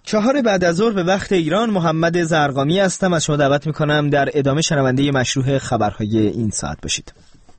4 بعد از ظهر به وقت ایران. محمد زرقامی هستم. از شما دعوت میکنم در ادامه شنونده مشروع خبرهای این ساعت باشید.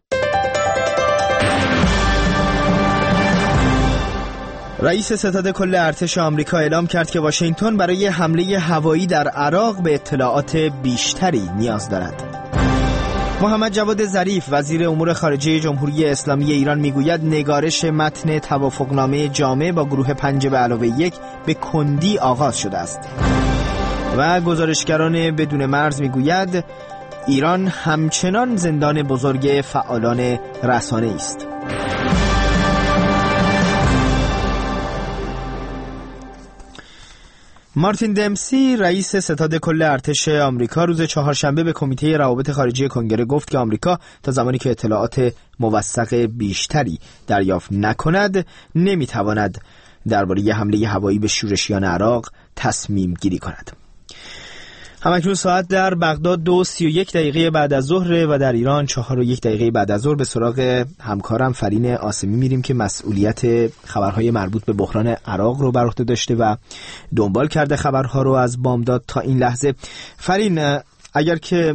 رئیس ستاد کل ارتش آمریکا اعلام کرد که واشنگتن برای حمله هوایی در عراق به اطلاعات بیشتری نیاز دارد. محمد جواد ظریف وزیر امور خارجه جمهوری اسلامی ایران میگوید نگارش متن توافقنامه جامع با گروه 5+1 به کندی آغاز شده است. و گزارشگران بدون مرز میگوید ایران همچنان زندان بزرگ فعالان رسانه است. مارتین دمسی رئیس ستاد کل ارتش آمریکا روز چهارشنبه به کمیته روابط خارجی کنگره گفت که آمریکا تا زمانی که اطلاعات موثق بیشتری دریافت نکند نمیتواند درباره حمله هوایی به شورشیان عراق تصمیم گیری کند. همکنون ساعت در بغداد 2:31 بعد از ظهر و در ایران 4:01 بعد از ظهر. به سراغ همکارم فرین آسمی میریم که مسئولیت خبرهای مربوط به بحران عراق رو بر عهده داشته و دنبال کرده خبرها رو از بامداد تا این لحظه. فرین، اگر که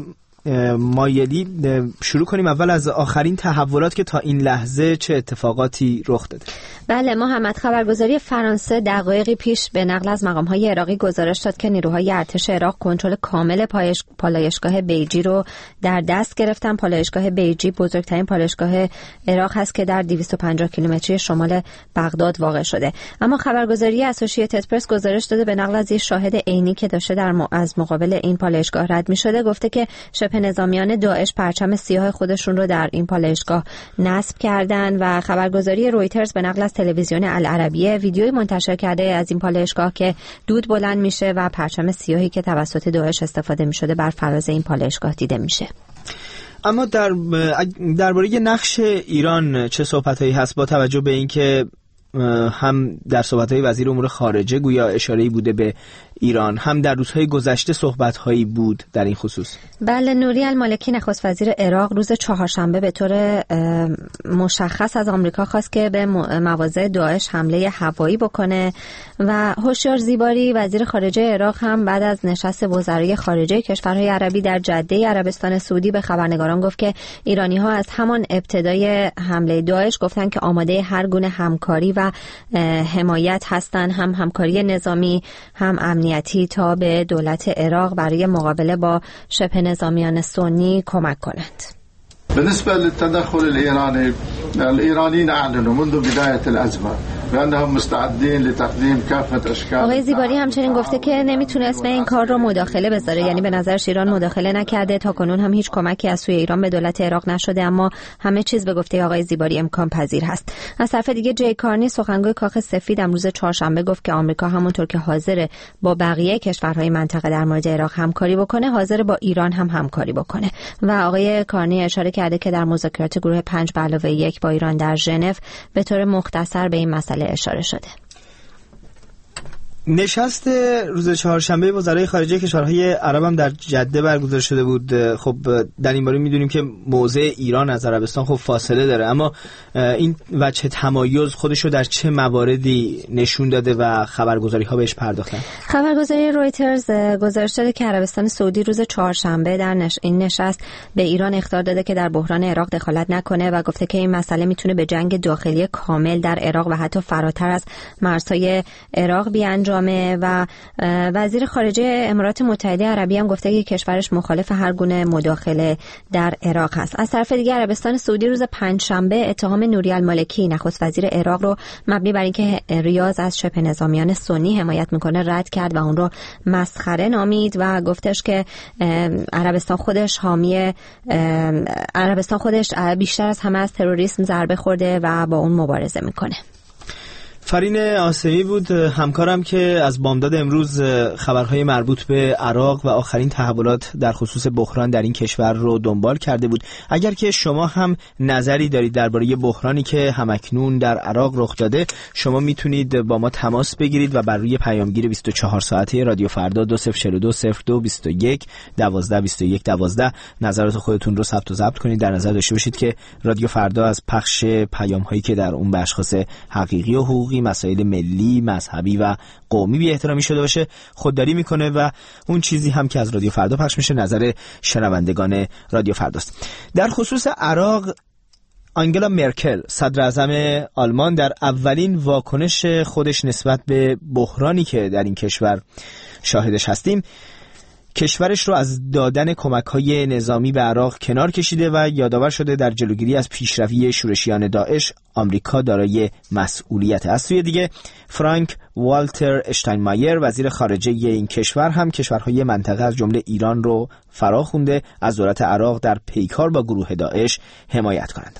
مایلی شروع کنیم اول از آخرین تحولات که تا این لحظه چه اتفاقاتی رخ داده. بله محمد، خبرگزاری فرانسه دقایقی پیش به نقل از مقام‌های عراقی گزارش داد که نیروهای ارتش عراق کنترل کامل پالایشگاه بیجی رو در دست گرفتن. پالایشگاه بیجی بزرگترین پالایشگاه عراق هست که در 250 کیلومتری شمال بغداد واقع شده. اما خبرگزاری اسوسییتد پرس گزارش داده به نقل از یک شاهد عینی که داشته از مقابل این پالایشگاه رد می‌شده گفته که شبه نظامیان داعش پرچم سیاه خودشون رو در این پالایشگاه نصب کردن و خبرگزاری رویترز به نقل از تلویزیون العربیه ویدیویی منتشر کرده از این پالایشگاه که دود بلند میشه و پرچم سیاهی که توسط داعش استفاده میشده بر فراز این پالایشگاه دیده میشه. اما درباره نقش ایران چه صحبتایی هست با توجه به اینکه هم در صحبت‌های وزیر امور خارجه گویا اشاره‌ای بوده به ایران، هم در روزهای گذشته صحبت‌هایی بود در این خصوص؟ بله، نوری المالکی نخست وزیر عراق روز چهارشنبه به طور مشخص از آمریکا خواست که به مواضع داعش حمله هوایی بکنه و هوشیار زیباری وزیر خارجه عراق هم بعد از نشست وزرای خارجه کشورهای عربی در جده عربستان سعودی به خبرنگاران گفت که ایرانی‌ها از همان ابتدای حمله داعش گفتن که آماده هر گونه همکاری و حمایت هستند، هم همکاری نظامی هم امنیتی، تا به دولت عراق برای مقابله با شبه نظامیان سنی کمک کنند. بالنسبة للتدخل الإيرانيين أعلنوا منذ بداية الأزمة بأنهم مستعدين لتقديم كافة أشكال. آقای زیباری همچنین گفته که نمیتونه اسم این کار رو مداخله بذاره، یعنی به نظرش ایران مداخله نکرده، تا کنون هم هیچ کمکی از سوی ایران به دولت عراق نشده، اما همه چیز به گفته آقای زیباری امکان پذیر هست. از طرف دیگه جی کارنی سخنگوی کاخ سفید امروز چهارشنبه گفت که آمریکا همونطور که حاضر با بقیه کشورهای منطقه در مورد عراق همکاری بکنه، حاضر با ایران هم همکاری بکنه و آقای کارنی اشاره کرده که در مذاکرات گروه 5+1 با ایران در ژنو به طور مختصر به این مسئله اشاره شده. نشست روز چهارشنبه وزرای خارجه کشورهای عرب هم در جده برگزار شده بود. خب در این باره میدونیم که موضع ایران از عربستان خب فاصله داره، اما این وجه تمایز خودشو در چه مواردی نشون داده و خبرگزاری ها بهش پرداختن؟ خبرگزاری رویترز گزارش داده که عربستان سعودی روز چهارشنبه در این نشست به ایران اخطار داده که در بحران عراق دخالت نکنه و گفته که این مسئله میتونه به جنگ داخلی کامل در عراق و حتی فراتر از مرزهای عراق بیانجامه. و وزیر خارجه امارات متحده عربی هم گفته که کشورش مخالف هر گونه مداخله در عراق هست. از طرف دیگه عربستان سعودی روز پنجشنبه اتهام نوری المالکی نخست وزیر عراق رو مبنی بر اینکه ریاض از شبه نظامیان سنی حمایت میکنه رد کرد و اون رو مسخره نامید و گفتش که عربستان خودش بیشتر از همه از تروریسم ضربه خورده و با اون مبارزه میکنه. فرین آسمی بود همکارم که از بامداد امروز خبرهای مربوط به عراق و آخرین تحولات در خصوص بحران در این کشور رو دنبال کرده بود. اگر که شما هم نظری دارید درباره بحرانی که همکنون در عراق رخ داده، شما میتونید با ما تماس بگیرید و بر روی پیامگیر 24 ساعته رادیو فردا 2042022112 نظرات خودتون رو ثبت و ضبط کنید. در نظر داشته باشید که رادیو فردا از پخش پیام‌هایی که در اون به اشخاص حقیقی و حقوقی مسائل ملی، مذهبی و قومی بی احترامی شده باشه خودداری میکنه و اون چیزی هم که از رادیو فردا پخش میشه نظر شنوندگان رادیو فرداست. در خصوص عراق، آنگلا مرکل صدر اعظم آلمان در اولین واکنش خودش نسبت به بحرانی که در این کشور شاهدش هستیم، کشورش رو از دادن کمک‌های نظامی به عراق کنار کشیده و یادآور شده در جلوگیری از پیشروی شورشیان داعش آمریکا دارای مسئولیت است. سوی دیگه فرانک والتر اشتاینمایر وزیر خارجه این کشور هم کشورهای منطقه از جمله ایران رو فرا خونده از دولت عراق در پیکار با گروه داعش حمایت کنند.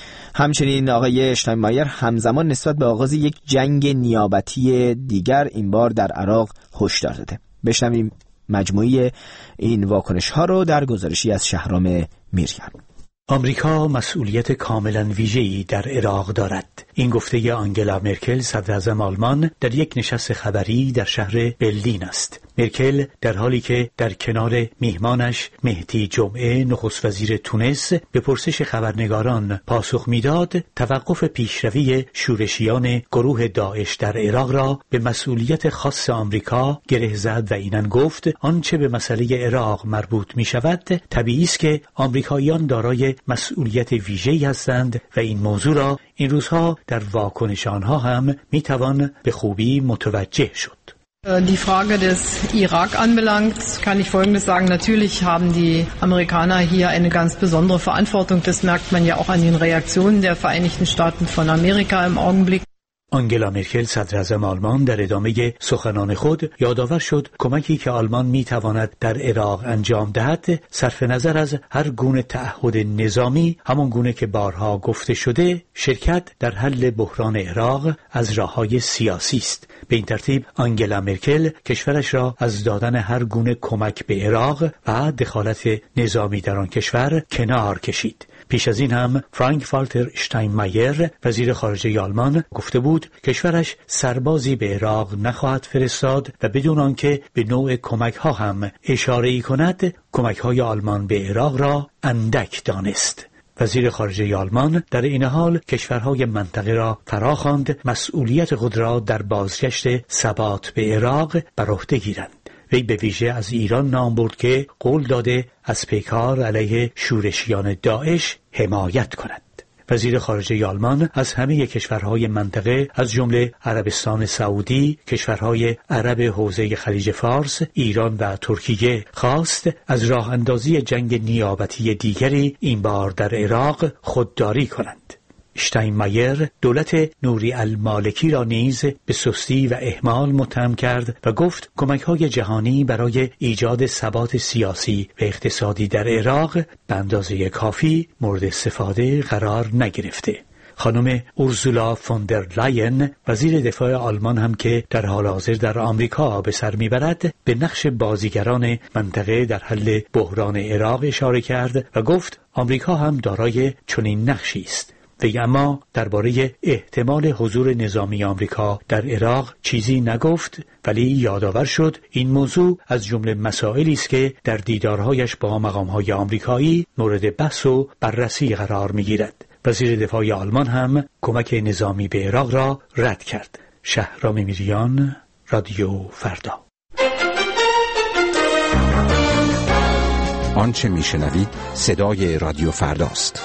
همچنین آقای اشتاینمایر همزمان نسبت به آغاز یک جنگ نیابتی دیگر این بار در عراق هشدار داده. بشنویم مجموعه این واکنش ها رو در گزارشی از شهرام میریان. آمریکا مسئولیت کاملا ویژه‌ای در عراق دارد. این گفته آنگلا مرکل صدر اعظم آلمان در یک نشست خبری در شهر برلین است. مرکل در حالی که در کنار میهمانش مهدی جمعه نخست وزیر تونس به پرسش خبرنگاران پاسخ میداد، توقف پیشروی شورشیان گروه داعش در عراق را به مسئولیت خاص آمریکا گره زد و اینن گفت آنچه به مسئله عراق مربوط می شود طبیعی است که آمریکاییان دارای مسئولیت ویژه‌ای هستند و این موضوع را این روزها در واکنش آنها هم می توان به خوبی متوجه شد. Die Frage des Irak anbelangt, kann ich Folgendes sagen. Natürlich haben die Amerikaner hier eine ganz besondere Verantwortung. Das merkt man ja auch an den Reaktionen der Vereinigten Staaten von Amerika im Augenblick. آنگلا مرکل صدر اعظم آلمان در ادامه سخنان خود یادآور شد کمکی که آلمان میتواند در عراق انجام دهد صرف نظر از هر گونه تعهد نظامی، همان گونه که بارها گفته شده، شرکت در حل بحران عراق از راههای سیاسی است. به این ترتیب آنگلا مرکل کشورش را از دادن هر گونه کمک به عراق و دخالت نظامی در آن کشور کنار کشید. پیش از این هم فرانک والتر اشتاینمایر وزیر خارجه آلمان گفته بود کشورش سربازی به عراق نخواهد فرستاد و بدون آنکه به نوع کمک ها هم اشاره‌ای کند کمک های آلمان به عراق را اندک دانست. وزیر خارجه آلمان در این حال کشورهای منطقه را فراخواند مسئولیت خود را در بازگشت ثبات به عراق بر عهده گیرند. وی به ویژه از ایران نام برد که قول داده از پیکار علیه شورشیان داعش حمایت کند. وزیر خارجه آلمان از همه کشورهای منطقه از جمله عربستان سعودی، کشورهای عرب حوزه خلیج فارس، ایران و ترکیه خواست از راه اندازی جنگ نیابتی دیگری این بار در عراق خودداری کنند. اشتاینمایر دولت نوری المالکی را نیز به سستی و اهمال متهم کرد و گفت کمک‌های جهانی برای ایجاد ثبات سیاسی و اقتصادی در عراق به اندازه کافی مورد استفاده قرار نگرفته. خانم اورزولا فون در لاین وزیر دفاع آلمان هم که در حال حاضر در آمریکا به سر میبرد به نقش بازیگران منطقه در حل بحران عراق اشاره کرد و گفت آمریکا هم دارای چنین نقشی است. وی اما درباره احتمال حضور نظامی آمریکا در عراق چیزی نگفت، ولی یادآور شد این موضوع از جمله مسائلی است که در دیدارهایش با مقامهای آمریکایی مورد بحث و بررسی قرار می‌گیرد. وزیر دفاع آلمان هم کمک نظامی به عراق را رد کرد. شهرام میریان، رادیو فردا. آنچه میشنوید صدای رادیو فرداست.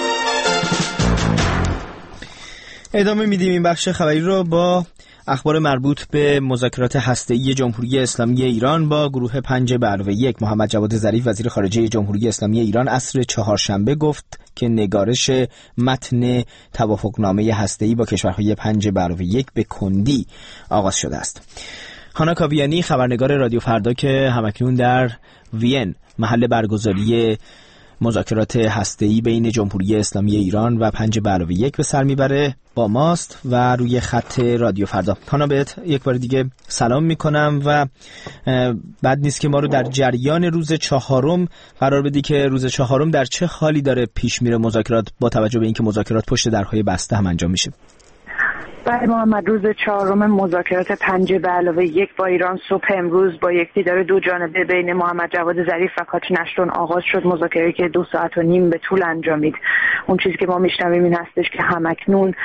ادامه میدیم این بخش خبری رو با اخبار مربوط به مذاکرات هسته‌ای جمهوری اسلامی ایران با گروه 5+1. محمد جواد ظریف وزیر خارجه جمهوری اسلامی ایران عصر چهارشنبه گفت که نگارش متن توافقنامه هسته‌ای با کشورهای 5+1 به کندی آغاز شده است. هانا کاویانی خبرنگار رادیو فردا که همکنون در وین محل برگزاری مذاکرات هسته‌ای بین جمهوری اسلامی ایران و 5+1 به سر میبره با ماست و روی خط رادیو فردا. هانا بهت یک بار دیگه سلام میکنم و بد نیست که ما رو در جریان روز چهارم قرار بدی که روز چهارم در چه حالی داره پیش میره مذاکرات با توجه به اینکه مذاکرات پشت درهای بسته هم انجام میشه. بله محمد، روز چهارم مذاکرات 5+1 با ایران صبح امروز با یک دیدار دو جانبه بین محمد جواد ظریف و کاترین اشتون آغاز شد. مذاکره‌ای که 2.5 ساعت به طول انجامید. اون چیزی که ما میشنویم این هستش که همکنون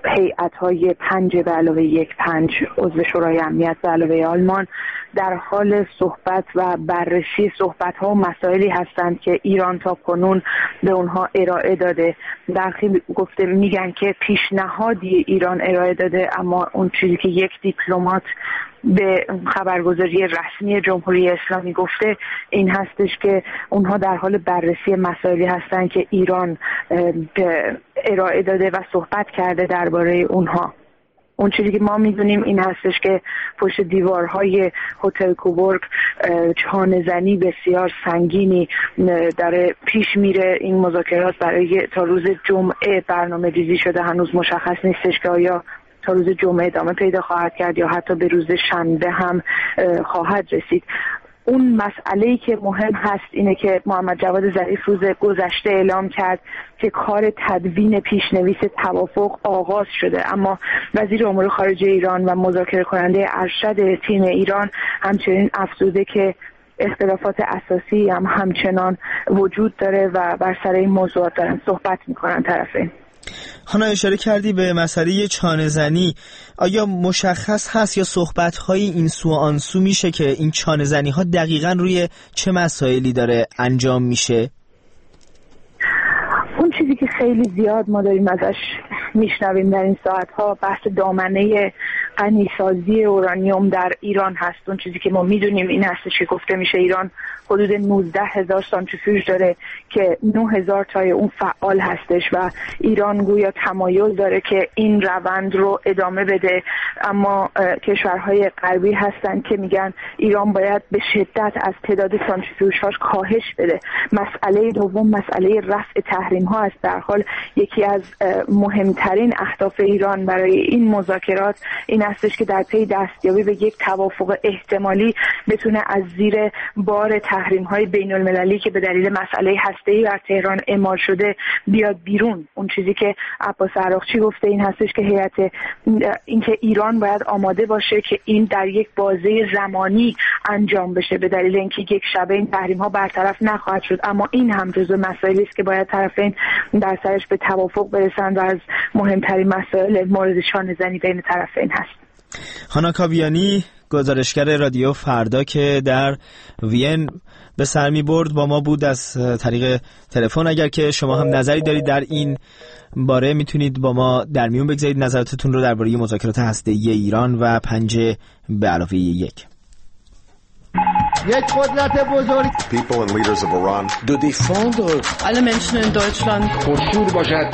هیئت‌های 5+1 عضو شورای امنیت به علاوه آلمان در حال صحبت و بررسی صحبت‌ها و مسائلی هستند که ایران تا کنون به اونها ارائه داده. برخی گفته میگن که پیشنهادی ایران ارائه داده، اما اون چیزی که یک دیپلمات به خبرگزاری رسمی جمهوری اسلامی گفته این هستش که اونها در حال بررسی مسائلی هستند که ایران ارائه داده و صحبت کرده درباره اونها. اون چیزی که ما میدونیم این هستش که پشت دیوارهای هتل کوبورگ چانه‌زنی بسیار سنگینی در پیش میره. این مذاکرات برای تا روز جمعه برنامه ریزی شده، هنوز مشخص نیستش که آیا تا روز جمعه ادامه پیدا خواهد کرد یا حتی به روز شنبه هم خواهد رسید. اون مسئله‌ای که مهم هست اینه که محمد جواد ظریف روز گذشته اعلام کرد که کار تدوین پیشنویس توافق آغاز شده، اما وزیر امور خارجه ایران و مذاکره کننده ارشد تیم ایران همچنین افزوده که اختلافات اساسی هم همچنان وجود داره و بر سر این موضوعات دارن صحبت میکنن طرفین. حالا اشاره کردی به مسئله چانه‌زنی، آیا مشخص هست یا صحبت‌های این سو آن سو میشه که این چانه‌زنی‌ها دقیقاً روی چه مسائلی داره انجام میشه؟ اون چیزی که خیلی زیاد ما داریم ازش میشنویم در این ساعت‌ها بحث دامنه غنیسازی اورانیوم در ایران هست. اون چیزی که ما میدونیم این هست که گفته میشه ایران حدود 19,000 سانتریفیوژ داره که 9,000 تای اون فعال هستش و ایران گویا تمایل داره که این روند رو ادامه بده، اما کشورهای غربی هستن که میگن ایران باید به شدت از تعداد سانتریفیوژهاش کاهش بده. مسئله دوم مسئله رفع تحریم ها است. در حال یکی از مهمترین اهداف ایران برای این مذاکرات این هستش که در پی دستیابی به یک توافق احتمالی بتونه از زیر بار تحریم‌های بین‌المللی که به دلیل مسئله هسته‌ای در تهران اعمال شده بیاد بیرون. اون چیزی که عباس عراقچی گفته این هستش که اینکه ایران باید آماده باشه که این در یک بازه زمانی انجام بشه، به دلیل اینکه یک شبه این تحریم‌ها برطرف نخواهد شد، اما این هم جزو مسائلی است که باید طرفین در سرش به توافق برسن و از مهمترین مسائل مورد شانه‌زنی بین طرفین هست. هانا کاویانی، گزارشگر رادیو فردا که در وین به سر می برد، با ما بود از طریق تلفن. اگر که شما هم نظری دارید در این باره میتونید با ما در میون بگذارید نظراتتون رو درباره مذاکرات هسته‌ای ایران و 5+1. یک قدرت بزرگ People and leaders of Iran de défendre alle Menschen in Deutschland پرشور باشد.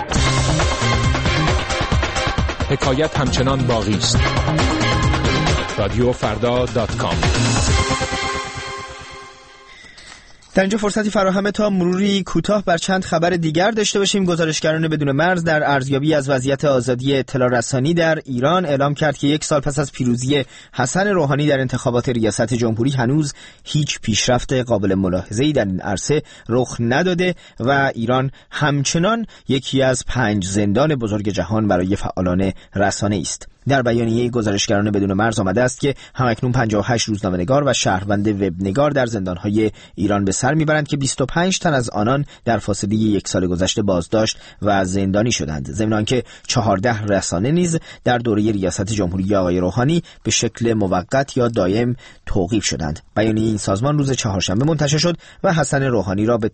حکایت همچنان باقی است. رادیوفردا.com. در اینجا فرصتی فراهمه تا مروری کوتاه بر چند خبر دیگر داشته باشیم. گزارشگران بدون مرز در ارزیابی از وضعیت آزادی اطلاع رسانی در ایران اعلام کرد که 1 سال پس از پیروزی حسن روحانی در انتخابات ریاست جمهوری هنوز هیچ پیشرفت قابل ملاحظه‌ای در این عرصه رخ نداده و ایران همچنان یکی از 5 زندان بزرگ جهان برای فعالان رسانه است. در بیانیه گزارشگران بدون مرز آمده است که همکنون 58 روزنامه‌نگار و شهروند وبنگار در زندان‌های ایران به سر می‌برند که 25 تن از آنان در فاصله 1 سال گذشته بازداشت و زندانی شدند. ضمن آنکه 14 رسانه نیز در دوره ریاست جمهوری آقای روحانی به شکل موقت یا دائم توقیف شدند. بیانیه این سازمان روز چهارشنبه منتشر شد و حسن روحانی را به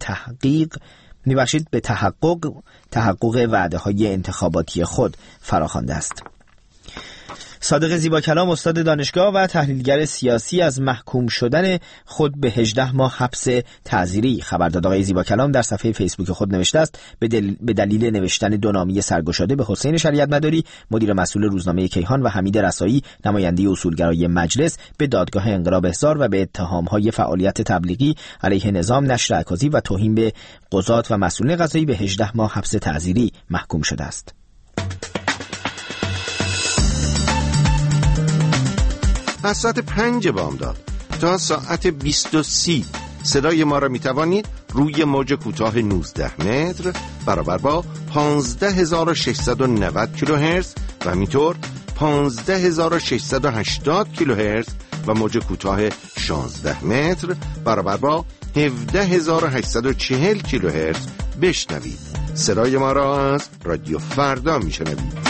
تحقق وعده‌های انتخاباتی خود فراخوانده است. صادق زیباکلام، استاد دانشگاه و تحلیلگر سیاسی، از محکوم شدن خود به 18 ماه حبس تعزیری خبر داد. آقای زیباکلام در صفحه فیسبوک خود نوشته است به دلیل نوشتن 2 نامه سرگشاده به حسین شریعت مداری، مدیر مسئول روزنامه کیهان، و حمید رسایی، نماینده اصولگرای مجلس، به دادگاه انقلاب احضار و به اتهام‌های فعالیت تبلیغی علیه نظام، نشر عکاسی و توهین به قضات و مسئولین قضایی به 18 ماه حبس تعزیری محکوم شده است. از ساعت 5 بامداد تا ساعت 20:30 صدای ما را می توانید روی موج کوتاه 19 متر برابر با 15690 کیلوهرتز و همینطور 15680 کیلوهرتز و موج کوتاه 16 متر برابر با 17840 کیلوهرتز بشنوید. صدای ما را از رادیو فردا می شنوید.